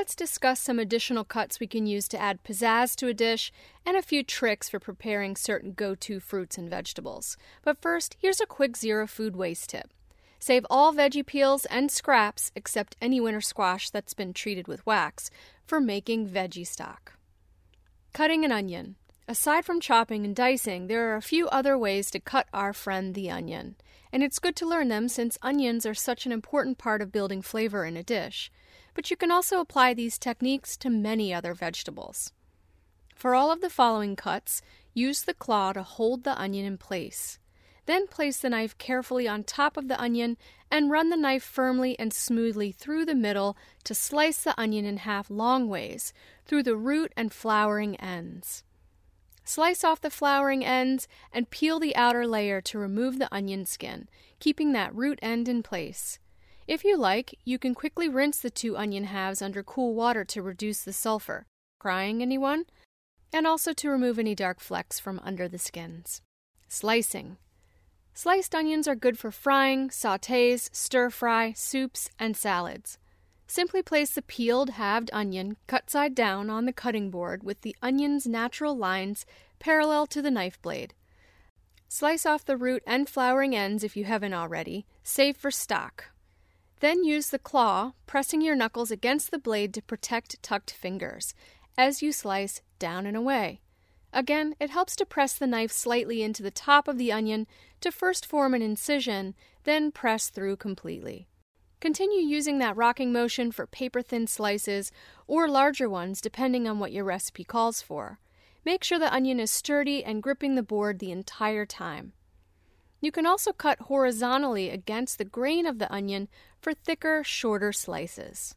let's discuss some additional cuts we can use to add pizzazz to a dish and a few tricks for preparing certain go-to fruits and vegetables. But first, here's a quick zero food waste tip. Save all veggie peels and scraps, except any winter squash that's been treated with wax, for making veggie stock. Cutting an onion. Aside from chopping and dicing, there are a few other ways to cut our friend the onion. And it's good to learn them since onions are such an important part of building flavor in a dish. But you can also apply these techniques to many other vegetables. For all of the following cuts, use the claw to hold the onion in place. Then place the knife carefully on top of the onion and run the knife firmly and smoothly through the middle to slice the onion in half long ways, through the root and flowering ends. Slice off the flowering ends and peel the outer layer to remove the onion skin, keeping that root end in place. If you like, you can quickly rinse the two onion halves under cool water to reduce the sulfur. Crying, anyone? And also to remove any dark flecks from under the skins. Slicing. Sliced onions are good for frying, sautés, stir-fry, soups, and salads. Simply place the peeled, halved onion, cut side down, on the cutting board with the onion's natural lines parallel to the knife blade. Slice off the root and flowering ends if you haven't already, save for stock. Then use the claw, pressing your knuckles against the blade to protect tucked fingers, as you slice down and away. Again, it helps to press the knife slightly into the top of the onion to first form an incision, then press through completely. Continue using that rocking motion for paper-thin slices or larger ones depending on what your recipe calls for. Make sure the onion is sturdy and gripping the board the entire time. You can also cut horizontally against the grain of the onion for thicker, shorter slices.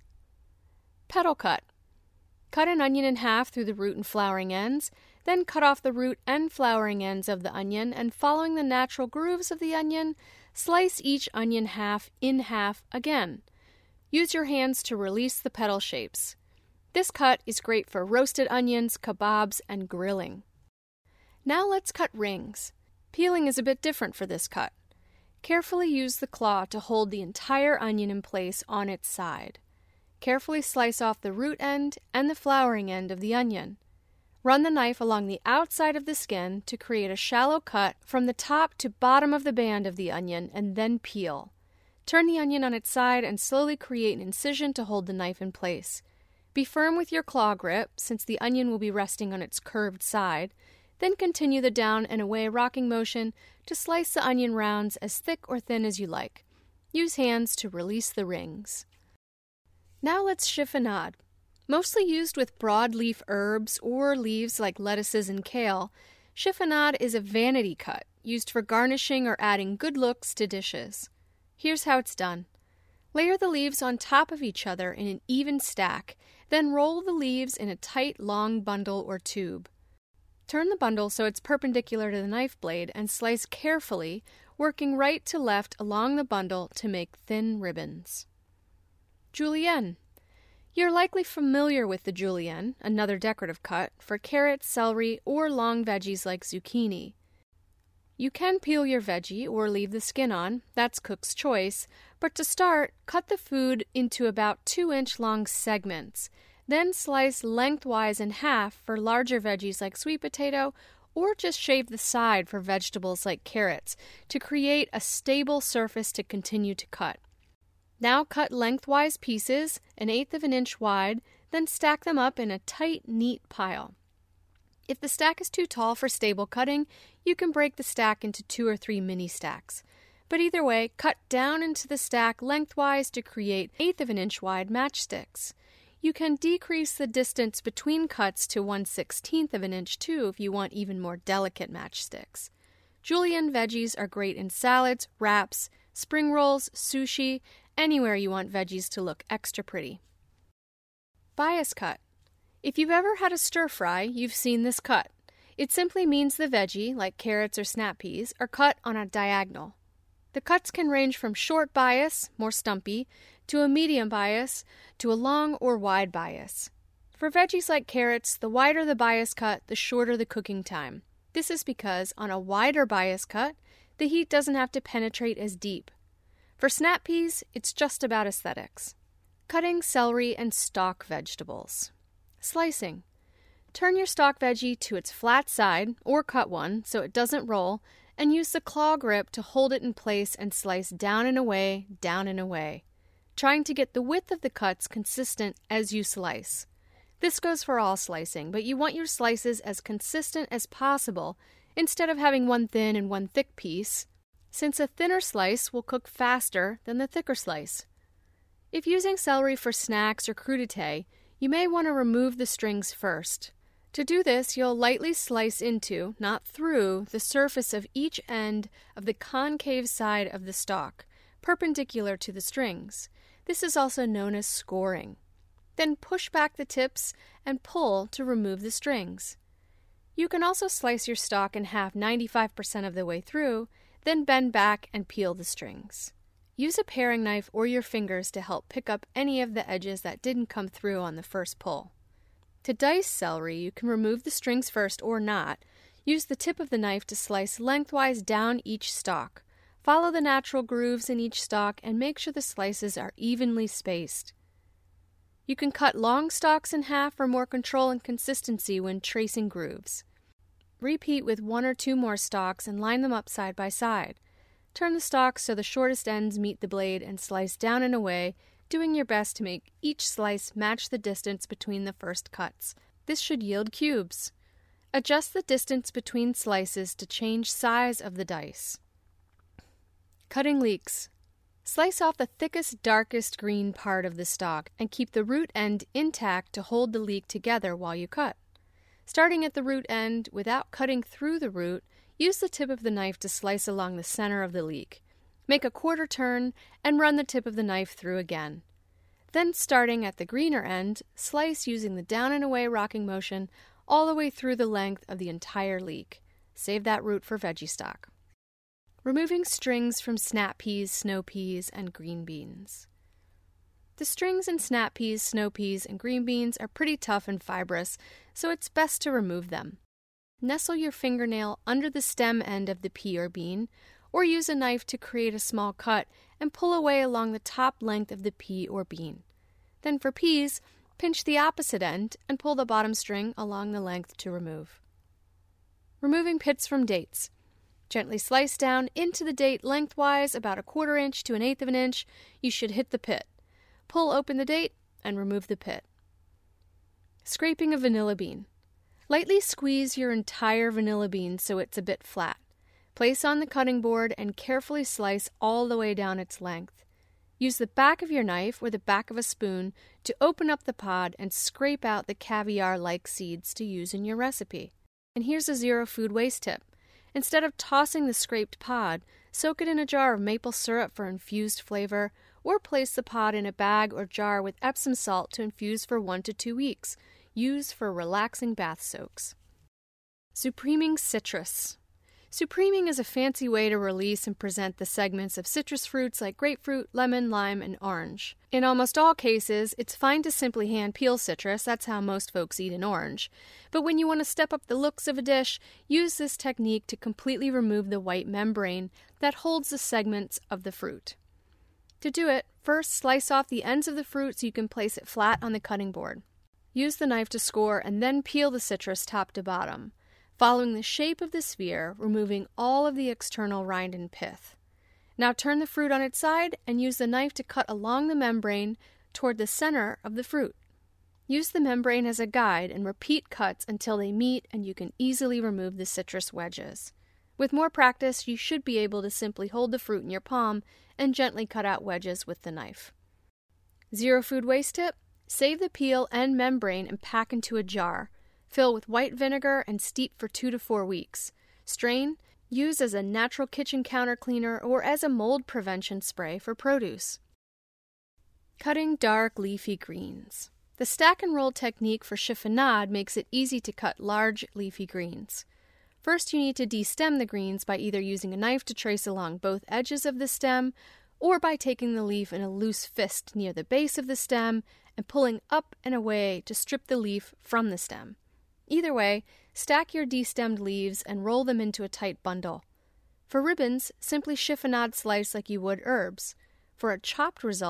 Petal cut. Cut an onion in half through the root and flowering ends, then cut off the root and flowering ends of the onion, and following the natural grooves of the onion, slice each onion half in half again. Use your hands to release the petal shapes. This cut is great for roasted onions, kebabs, and grilling. Now let's cut rings. Peeling is a bit different for this cut. Carefully use the claw to hold the entire onion in place on its side. Carefully slice off the root end and the flowering end of the onion. Run the knife along the outside of the skin to create a shallow cut from the top to bottom of the band of the onion and then peel. Turn the onion on its side and slowly create an incision to hold the knife in place. Be firm with your claw grip, since the onion will be resting on its curved side. Then continue the down and away rocking motion to slice the onion rounds as thick or thin as you like. Use hands to release the rings. Now let's chiffonade. Mostly used with broadleaf herbs or leaves like lettuces and kale, chiffonade is a vanity cut used for garnishing or adding good looks to dishes. Here's how it's done. Layer the leaves on top of each other in an even stack, then roll the leaves in a tight, long bundle or tube. Turn the bundle so it's perpendicular to the knife blade and slice carefully, working right to left along the bundle to make thin ribbons. Julienne. You're likely familiar with the julienne, another decorative cut, for carrots, celery, or long veggies like zucchini. You can peel your veggie or leave the skin on, that's cook's choice, but to start, cut the food into about 2-inch long segments, then slice lengthwise in half for larger veggies like sweet potato, or just shave the side for vegetables like carrots to create a stable surface to continue to cut. Now cut lengthwise pieces, 1/8 of an inch wide, then stack them up in a tight, neat pile. If the stack is too tall for stable cutting, you can break the stack into 2 or 3 mini stacks. But either way, cut down into the stack lengthwise to create 1/8 of an inch wide matchsticks. You can decrease the distance between cuts to 1/16 of an inch too if you want even more delicate matchsticks. Julienne veggies are great in salads, wraps, spring rolls, sushi, anywhere you want veggies to look extra pretty. Bias cut. If you've ever had a stir-fry, you've seen this cut. It simply means the veggie, like carrots or snap peas, are cut on a diagonal. The cuts can range from short bias, more stumpy, to a medium bias, to a long or wide bias. For veggies like carrots, the wider the bias cut, the shorter the cooking time. This is because on a wider bias cut, the heat doesn't have to penetrate as deep. For snap peas, it's just about aesthetics. Cutting celery and stalk vegetables. Slicing. Turn your stalk veggie to its flat side, or cut one so it doesn't roll, and use the claw grip to hold it in place and slice down and away, trying to get the width of the cuts consistent as you slice. This goes for all slicing, but you want your slices as consistent as possible instead of having one thin and one thick piece, since a thinner slice will cook faster than the thicker slice. If using celery for snacks or crudité, you may want to remove the strings first. To do this, you'll lightly slice into, not through, the surface of each end of the concave side of the stalk, perpendicular to the strings. This is also known as scoring. Then push back the tips and pull to remove the strings. You can also slice your stalk in half 95% of the way through, then bend back and peel the strings. Use a paring knife or your fingers to help pick up any of the edges that didn't come through on the first pull. To dice celery, you can remove the strings first or not. Use the tip of the knife to slice lengthwise down each stalk. Follow the natural grooves in each stalk and make sure the slices are evenly spaced. You can cut long stalks in half for more control and consistency when tracing grooves. Repeat with one or two more stalks and line them up side by side. Turn the stalks so the shortest ends meet the blade and slice down and away, doing your best to make each slice match the distance between the first cuts. This should yield cubes. Adjust the distance between slices to change size of the dice. Cutting leeks. Slice off the thickest, darkest green part of the stalk and keep the root end intact to hold the leek together while you cut. Starting at the root end, without cutting through the root, use the tip of the knife to slice along the center of the leek. Make a quarter turn and run the tip of the knife through again. Then, starting at the greener end, slice using the down and away rocking motion all the way through the length of the entire leek. Save that root for veggie stock. Removing strings from snap peas, snow peas, and green beans. The strings in snap peas, snow peas, and green beans are pretty tough and fibrous, so it's best to remove them. Nestle your fingernail under the stem end of the pea or bean, or use a knife to create a small cut and pull away along the top length of the pea or bean. Then for peas, pinch the opposite end and pull the bottom string along the length to remove. Removing pits from dates. Gently slice down into the date lengthwise about 1/4 inch to 1/8 of an inch. You should hit the pit. Pull open the date and remove the pit. Scraping a vanilla bean. Lightly squeeze your entire vanilla bean so it's a bit flat. Place on the cutting board and carefully slice all the way down its length. Use the back of your knife or the back of a spoon to open up the pod and scrape out the caviar-like seeds to use in your recipe. And here's a zero food waste tip. Instead of tossing the scraped pod, soak it in a jar of maple syrup for infused flavor, or place the pod in a bag or jar with Epsom salt to infuse for 1 to 2 weeks. Use for relaxing bath soaks. Supreming citrus. Supreming is a fancy way to release and present the segments of citrus fruits like grapefruit, lemon, lime, and orange. In almost all cases, it's fine to simply hand peel citrus. That's how most folks eat an orange. But when you want to step up the looks of a dish, use this technique to completely remove the white membrane that holds the segments of the fruit. To do it, first slice off the ends of the fruit so you can place it flat on the cutting board. Use the knife to score and then peel the citrus top to bottom, following the shape of the sphere, removing all of the external rind and pith. Now turn the fruit on its side and use the knife to cut along the membrane toward the center of the fruit. Use the membrane as a guide and repeat cuts until they meet and you can easily remove the citrus wedges. With more practice, you should be able to simply hold the fruit in your palm and gently cut out wedges with the knife. Zero food waste tip: save the peel and membrane and pack into a jar. Fill with white vinegar and steep for 2 to 4 weeks. Strain, use as a natural kitchen counter cleaner or as a mold prevention spray for produce. Cutting dark leafy greens. The stack and roll technique for chiffonade makes it easy to cut large leafy greens. First, you need to destem the greens by either using a knife to trace along both edges of the stem or by taking the leaf in a loose fist near the base of the stem and pulling up and away to strip the leaf from the stem. Either way, stack your destemmed leaves and roll them into a tight bundle. For ribbons, simply chiffonade slice like you would herbs. For a chopped result,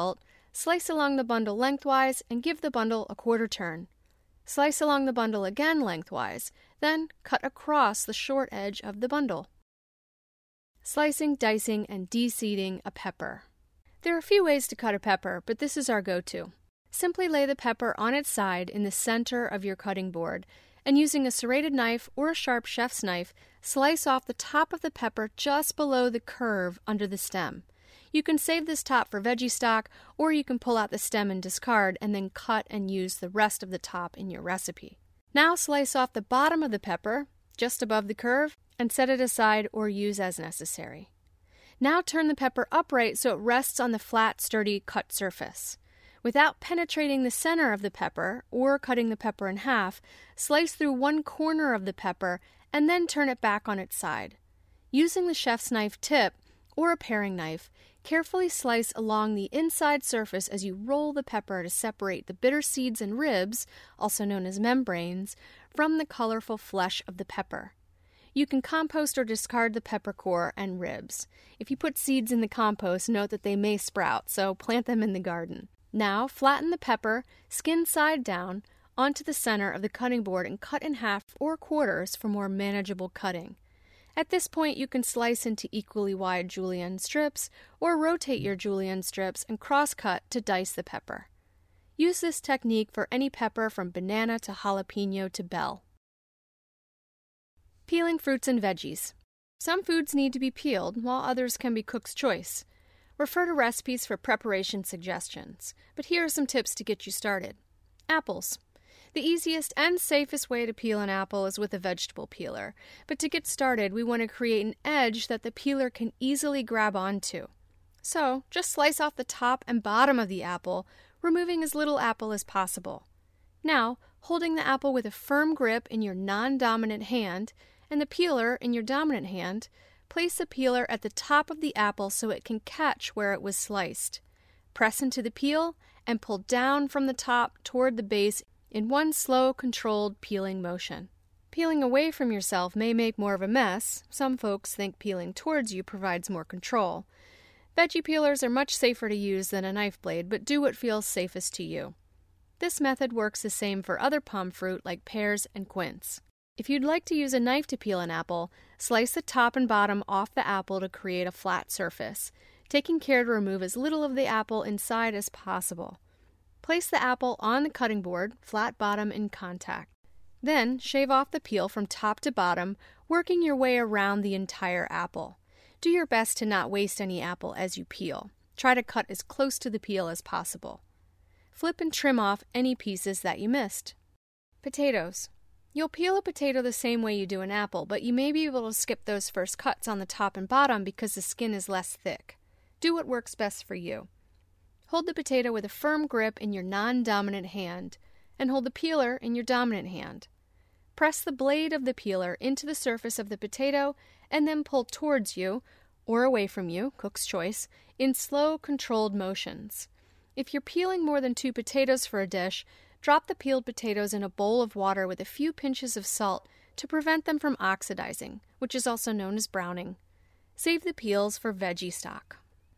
Slice along the bundle lengthwise and give the bundle a quarter turn. Slice along the bundle again lengthwise, then cut across the short edge of the bundle. Slicing, dicing, and de-seeding a pepper. There are a few ways to cut a pepper, but this is our go-to. Simply lay the pepper on its side in the center of your cutting board, and using a serrated knife or a sharp chef's knife, slice off the top of the pepper just below the curve under the stem. You can save this top for veggie stock, or you can pull out the stem and discard and then cut and use the rest of the top in your recipe. Now slice off the bottom of the pepper, just above the curve, and set it aside or use as necessary. Now turn the pepper upright so it rests on the flat, sturdy cut surface. Without penetrating the center of the pepper or cutting the pepper in half, slice through one corner of the pepper and then turn it back on its side. Using the chef's knife tip or a paring knife, carefully slice along the inside surface as you roll the pepper to separate the bitter seeds and ribs, also known as membranes, from the colorful flesh of the pepper. You can compost or discard the pepper core and ribs. If you put seeds in the compost, note that they may sprout, so plant them in the garden. Now flatten the pepper, skin side down, onto the center of the cutting board and cut in half or quarters for more manageable cutting. At this point, you can slice into equally wide julienne strips or rotate your julienne strips and cross-cut to dice the pepper. Use this technique for any pepper from banana to jalapeno to bell. Peeling fruits and veggies. Some foods need to be peeled, while others can be cook's choice. Refer to recipes for preparation suggestions, but here are some tips to get you started. Apples. The easiest and safest way to peel an apple is with a vegetable peeler, but to get started, we want to create an edge that the peeler can easily grab onto. So, just slice off the top and bottom of the apple, removing as little apple as possible. Now, holding the apple with a firm grip in your non-dominant hand and the peeler in your dominant hand, place the peeler at the top of the apple so it can catch where it was sliced. Press into the peel and pull down from the top toward the base in one slow, controlled peeling motion. Peeling away from yourself may make more of a mess. Some folks think peeling towards you provides more control. Veggie peelers are much safer to use than a knife blade, but do what feels safest to you. This method works the same for other palm fruit like pears and quince. If you'd like to use a knife to peel an apple, slice the top and bottom off the apple to create a flat surface, taking care to remove as little of the apple inside as possible. Place the apple on the cutting board, flat bottom in contact. Then shave off the peel from top to bottom, working your way around the entire apple. Do your best to not waste any apple as you peel. Try to cut as close to the peel as possible. Flip and trim off any pieces that you missed. Potatoes. You'll peel a potato the same way you do an apple, but you may be able to skip those first cuts on the top and bottom because the skin is less thick. Do what works best for you. Hold the potato with a firm grip in your non-dominant hand, and hold the peeler in your dominant hand. Press the blade of the peeler into the surface of the potato, and then pull towards you, or away from you, cook's choice, in slow, controlled motions. If you're peeling more than 2 potatoes for a dish, drop the peeled potatoes in a bowl of water with a few pinches of salt to prevent them from oxidizing, which is also known as browning. Save the peels for veggie stock.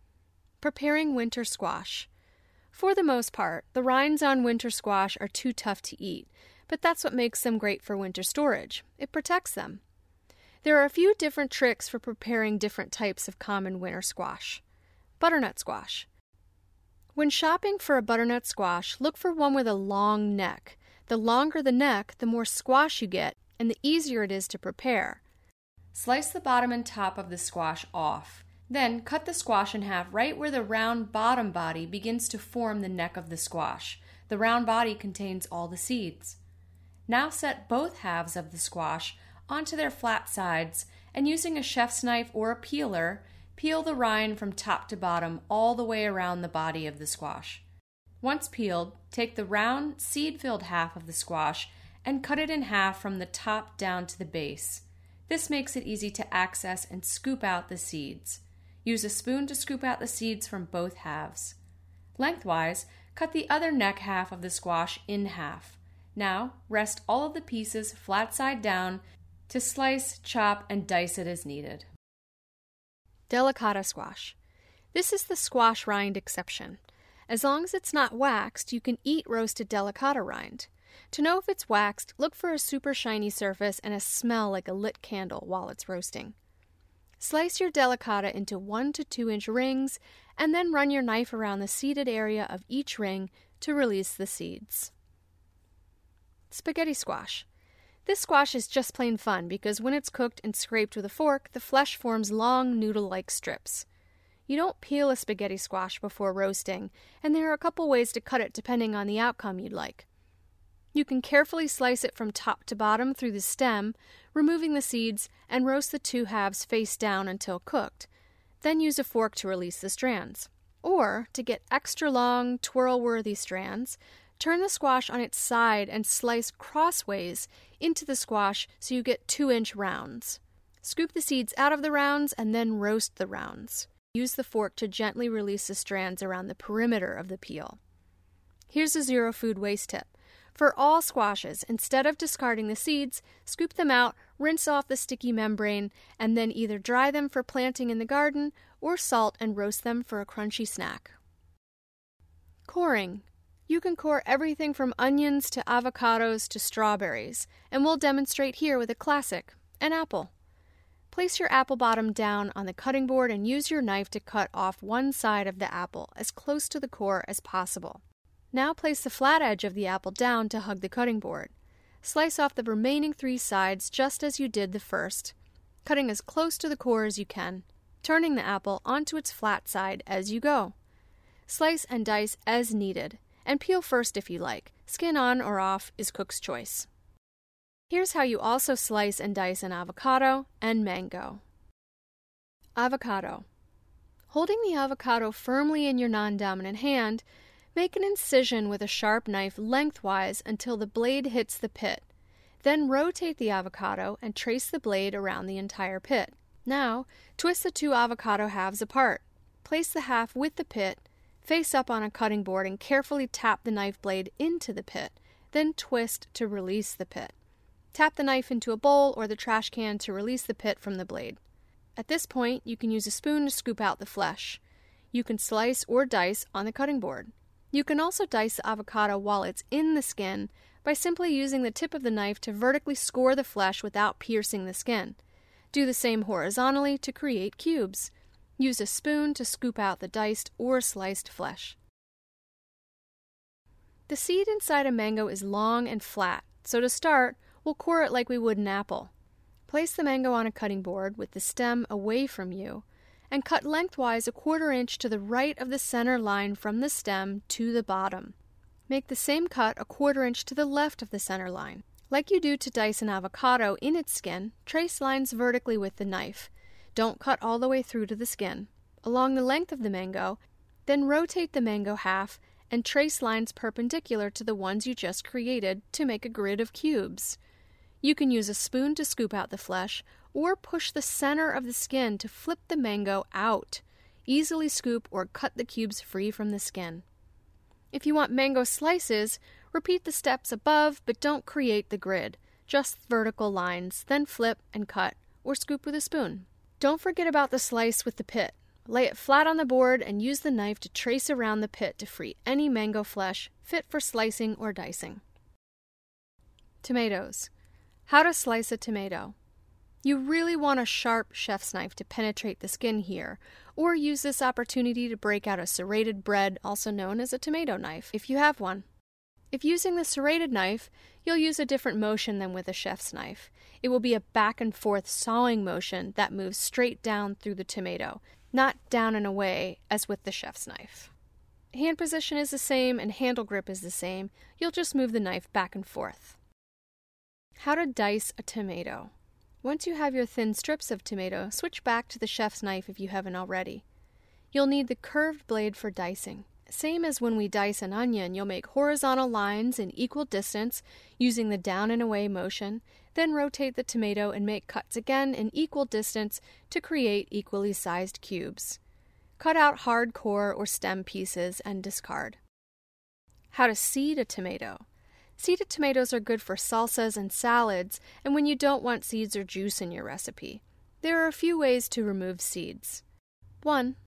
Preparing winter squash. For the most part, the rinds on winter squash are too tough to eat, but that's what makes them great for winter storage. It protects them. There are a few different tricks for preparing different types of common winter squash. Butternut squash. When shopping for a butternut squash, look for one with a long neck. The longer the neck, the more squash you get, and the easier it is to prepare. Slice the bottom and top of the squash off. Then cut the squash in half right where the round bottom body begins to form the neck of the squash. The round body contains all the seeds. Now set both halves of the squash onto their flat sides and using a chef's knife or a peeler, peel the rind from top to bottom all the way around the body of the squash. Once peeled, take the round, seed-filled half of the squash and cut it in half from the top down to the base. This makes it easy to access and scoop out the seeds. Use a spoon to scoop out the seeds from both halves. Lengthwise, cut the other neck half of the squash in half. Now, rest all of the pieces flat side down to slice, chop, and dice it as needed. Delicata squash. This is the squash rind exception. As long as it's not waxed, you can eat roasted delicata rind. To know if it's waxed, look for a super shiny surface and a smell like a lit candle while it's roasting. Slice your delicata into 1 to 2 inch rings and then run your knife around the seeded area of each ring to release the seeds. Spaghetti squash. This squash is just plain fun because when it's cooked and scraped with a fork, the flesh forms long noodle-like strips. You don't peel a spaghetti squash before roasting, and there are a couple ways to cut it depending on the outcome you'd like. You can carefully slice it from top to bottom through the stem, removing the seeds, and roast the 2 halves face down until cooked. Then use a fork to release the strands. Or, to get extra long, twirl-worthy strands, turn the squash on its side and slice crossways into the squash so you get 2-inch rounds. Scoop the seeds out of the rounds and then roast the rounds. Use the fork to gently release the strands around the perimeter of the peel. Here's a zero food waste tip. For all squashes, instead of discarding the seeds, scoop them out, rinse off the sticky membrane, and then either dry them for planting in the garden or salt and roast them for a crunchy snack. Coring. You can core everything from onions to avocados to strawberries, and we'll demonstrate here with a classic, an apple. Place your apple bottom down on the cutting board and use your knife to cut off one side of the apple as close to the core as possible. Now place the flat edge of the apple down to hug the cutting board. Slice off the remaining 3 sides just as you did the first, cutting as close to the core as you can, turning the apple onto its flat side as you go. Slice and dice as needed, and peel first if you like. Skin on or off is cook's choice. Here's how you also slice and dice an avocado and mango. Avocado. Holding the avocado firmly in your non-dominant hand, make an incision with a sharp knife lengthwise until the blade hits the pit. Then rotate the avocado and trace the blade around the entire pit. Now, twist the 2 avocado halves apart. Place the half with the pit, face up on a cutting board and carefully tap the knife blade into the pit, then twist to release the pit. Tap the knife into a bowl or the trash can to release the pit from the blade. At this point, you can use a spoon to scoop out the flesh. You can slice or dice on the cutting board. You can also dice the avocado while it's in the skin by simply using the tip of the knife to vertically score the flesh without piercing the skin. Do the same horizontally to create cubes. Use a spoon to scoop out the diced or sliced flesh. The seed inside a mango is long and flat, so to start, we'll core it like we would an apple. Place the mango on a cutting board with the stem away from you, and cut lengthwise 1/4 inch to the right of the center line from the stem to the bottom. Make the same cut 1/4 inch to the left of the center line. Like you do to dice an avocado in its skin, trace lines vertically with the knife. Don't cut all the way through to the skin. Along the length of the mango, then rotate the mango half and trace lines perpendicular to the ones you just created to make a grid of cubes. You can use a spoon to scoop out the flesh, or push the center of the skin to flip the mango out. Easily scoop or cut the cubes free from the skin. If you want mango slices, repeat the steps above, but don't create the grid. Just vertical lines, then flip and cut, or scoop with a spoon. Don't forget about the slice with the pit. Lay it flat on the board and use the knife to trace around the pit to free any mango flesh fit for slicing or dicing. Tomatoes. How to slice a tomato. You really want a sharp chef's knife to penetrate the skin here, or use this opportunity to break out a serrated bread, also known as a tomato knife, if you have one. If using the serrated knife, you'll use a different motion than with a chef's knife. It will be a back and forth sawing motion that moves straight down through the tomato, not down and away as with the chef's knife. Hand position is the same and handle grip is the same. You'll just move the knife back and forth. How to dice a tomato. Once you have your thin strips of tomato, switch back to the chef's knife if you haven't already. You'll need the curved blade for dicing. Same as when we dice an onion, you'll make horizontal lines in equal distance using the down and away motion, then rotate the tomato and make cuts again in equal distance to create equally sized cubes. Cut out hard core or stem pieces and discard. How to seed a tomato. Seeded tomatoes are good for salsas and salads, and when you don't want seeds or juice in your recipe. There are a few ways to remove seeds. 1.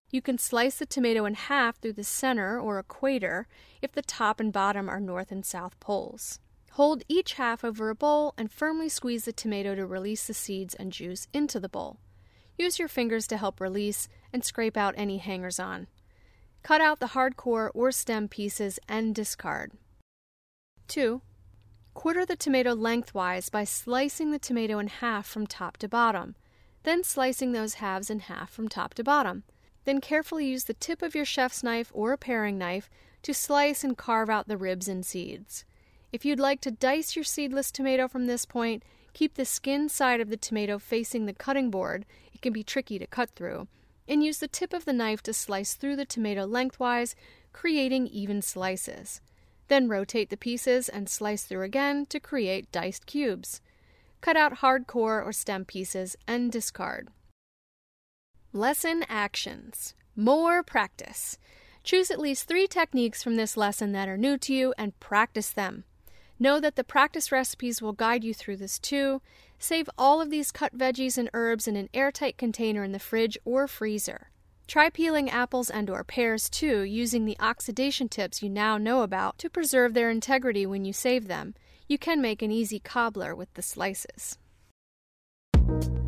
You can slice the tomato in half through the center or equator if the top and bottom are north and south poles. Hold each half over a bowl and firmly squeeze the tomato to release the seeds and juice into the bowl. Use your fingers to help release and scrape out any hangers-on. Cut out the hard core or stem pieces and discard. 2. Quarter the tomato lengthwise by slicing the tomato in half from top to bottom, then slicing those halves in half from top to bottom. Then carefully use the tip of your chef's knife or a paring knife to slice and carve out the ribs and seeds. If you'd like to dice your seedless tomato from this point, keep the skin side of the tomato facing the cutting board. It can be tricky to cut through. And use the tip of the knife to slice through the tomato lengthwise, creating even slices. Then rotate the pieces and slice through again to create diced cubes. Cut out hard core or stem pieces and discard. Lesson actions. More practice. Choose at least 3 techniques from this lesson that are new to you and practice them. Know that the practice recipes will guide you through this too. Save all of these cut veggies and herbs in an airtight container in the fridge or freezer. Try peeling apples and/or pears too, using the oxidation tips you now know about to preserve their integrity when you save them. You can make an easy cobbler with the slices.